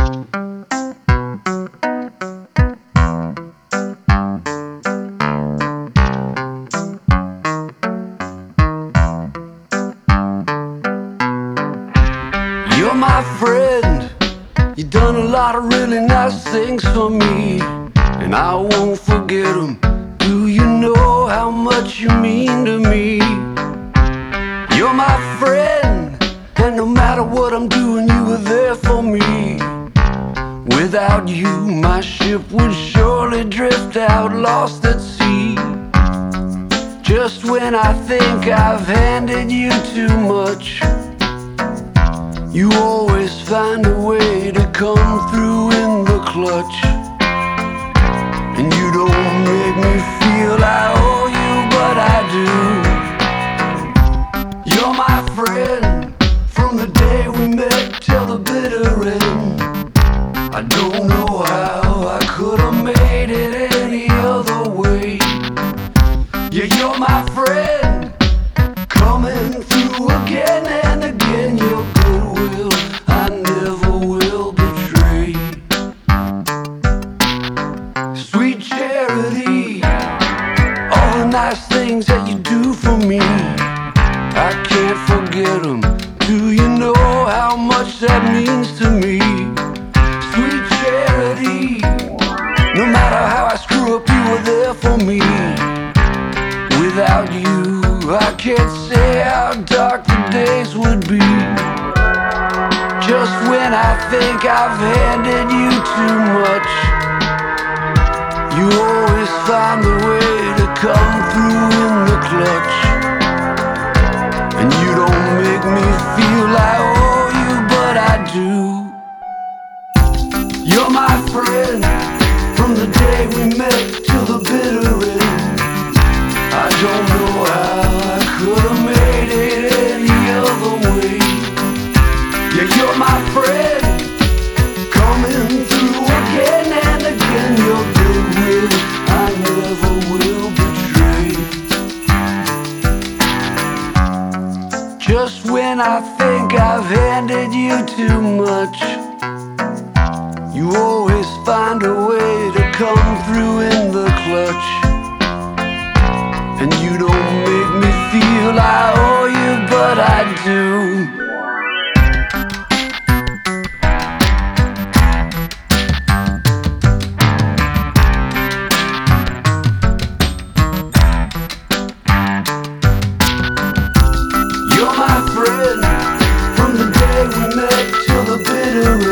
You're my friend, you've done a lot of really nice things for me, and I won't forget them. Do you know how much you mean to me? You're my friend, and no matter what I'm doing, you were there for me. Without you, my ship would surely drift out, lost at sea. Just when I think I've handed you too much, you always find a way to come through in the clutch. And you don't make me feel I owe you, but I do. You're my friend, from the day we met till the bitter end. I don't know how I could have made it any other way. Yeah, you're my friend, coming through again and again. Your goodwill I never will betray. Sweet charity, all the nice things that you do for me, I can't forget them. Do you know how much that means to me? Sweet charity, no matter how I screw up, you were there for me. Without you, I can't say how dark the days would be. Just when I think I've handed you too much, you always find a way to come through in the clutch. And you don't make me feel I owe you, but I do. You're my friend, from the day we met till the bitter end. I don't know how I could have made it any other way. Yeah, you're my friend, coming through again and again. Your goodwill I never will betray. Just when I think I've handed you too much, you always find a way to come through in the clutch. And you don't make me feel I owe you, but I do. You're my friend, from the day we met till the bitter